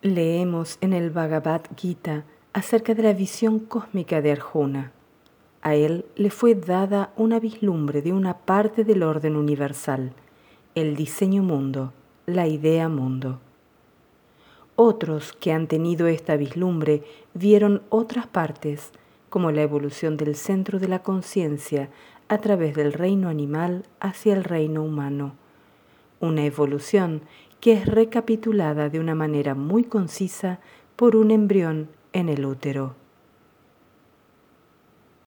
Leemos en el Bhagavad Gita acerca de la visión cósmica de Arjuna. A él le fue dada una vislumbre de una parte del orden universal, el diseño mundo, la idea mundo. Otros que han tenido esta vislumbre vieron otras partes, como la evolución del centro de la conciencia a través del reino animal hacia el reino humano, una evolución que es recapitulada de una manera muy concisa por un embrión en el útero.